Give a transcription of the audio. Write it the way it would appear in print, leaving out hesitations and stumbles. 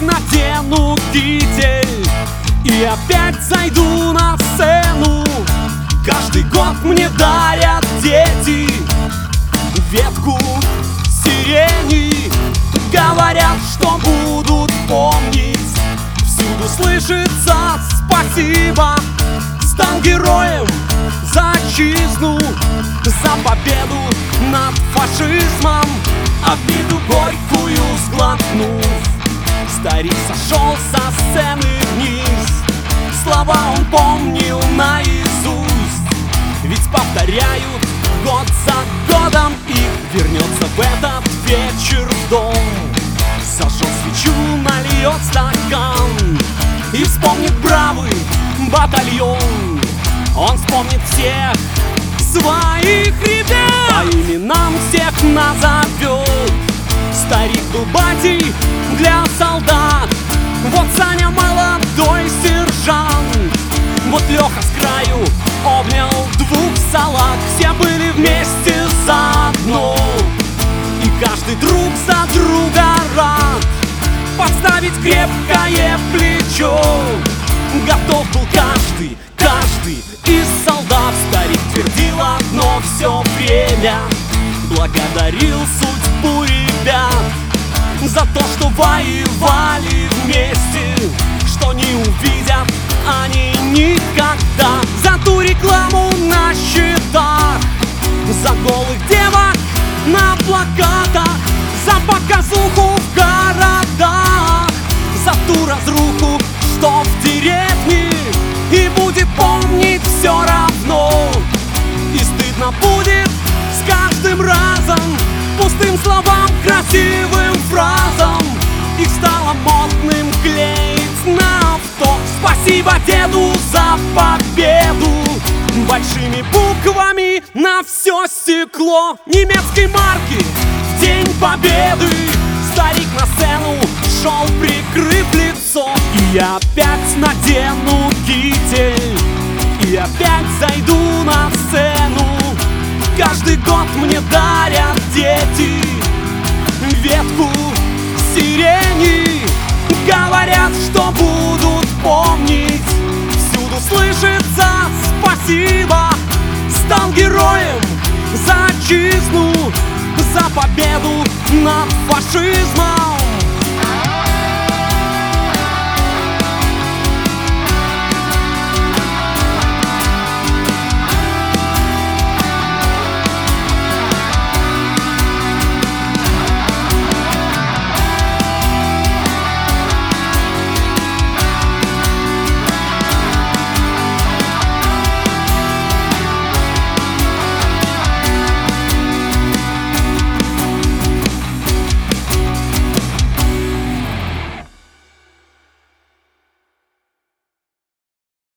надену китель и опять зайду на сцену. Каждый год мне дарят дети ветку сирени. Говорят, что будут помнить, всюду слышится спасибо. Стал героем за отчизну, за победу над фашизмом. Обиду горькую сглотнув, старик сошел со сцены вниз. Слова он помнил наизусть, ведь повторяют год за годом. И вернется в этот вечер в дом, зажжет свечу, нальет стакан и вспомнит бравый батальон. Он вспомнит всех своих ребят, по именам всех назовет. Старик был батей для солдат, вот Саня молодой сержант, вот Леха с краю обнял двух салаг. Все были вместе заодно, и каждый друг за друга рад подставить крепкое плечо. Готов был каждый из солдат. Старик твердил одно все время, благодарил судьбу ребят за то, что воевали вместе, что не увидят они никогда. За ту рекламу на счетах, за голых девок на плакатах, за показуху в городах, за ту разруху, что в деревне. И будет помнить все равно, и стыдно будет с каждым разом пустым словам, красивым фразам. Их стало модным клеить на авто. Спасибо деду за победу большими буквами на все стекло немецкой марки. В день победы старик на сцену шел, прикрыв лицо. И я опять надену китель и опять зайду на сцену. Каждый год мне дарят дети ветку сирени. Говорят, что будут помнить, всюду слышится спасибо. Стал героем за отчизну, за победу над фашизмом.